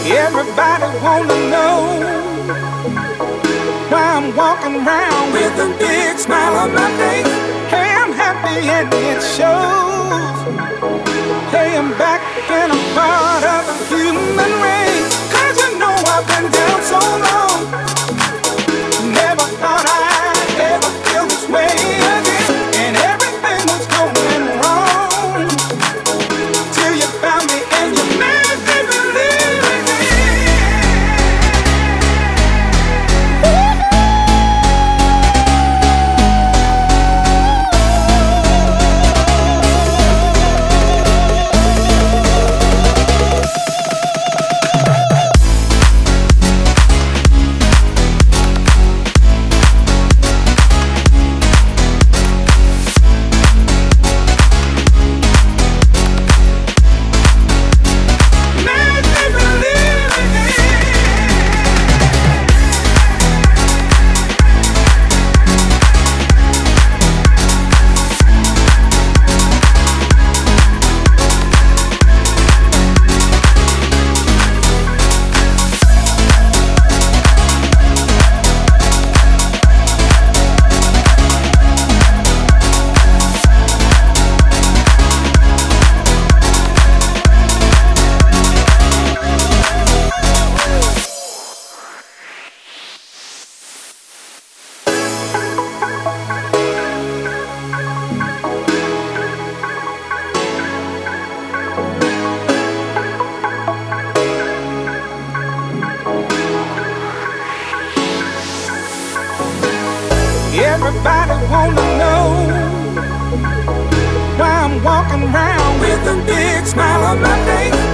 Everybody wanna know why I'm walking around with a big smile on my face. Hey, I'm happy and it shows. Hey, I'm back and I'm part of the human race. 'Cause you know I've been down so long. Never thought I'd ever feel this way again. And everything was going wrong till you found me and you made me believe again. Everybody wanna know why I'm walking around with a big smile on my face.